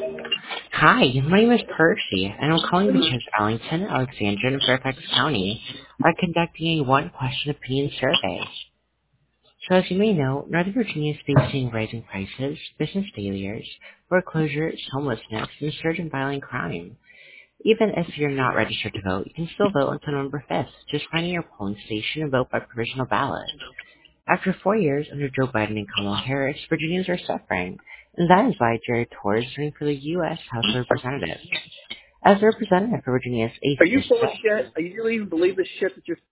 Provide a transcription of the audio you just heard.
Hi, my name is Percy, and I'm calling because Arlington, Alexandria, and Fairfax County are conducting a one-question opinion survey. So as you may know, Northern Virginia is facing rising prices, business failures, foreclosures, homelessness, and a surge in violent crime. Even if you're not registered to vote, you can still vote until November 5th. Just find your polling station and vote by provisional ballot. After 4 years under Joe Biden and Kamala Harris, Virginians are suffering, and that is why Jared Torres is running for the U.S. House of Representatives. As a representative for Virginia's 8th Are you full of District, shit? Are you really even believe the shit that you're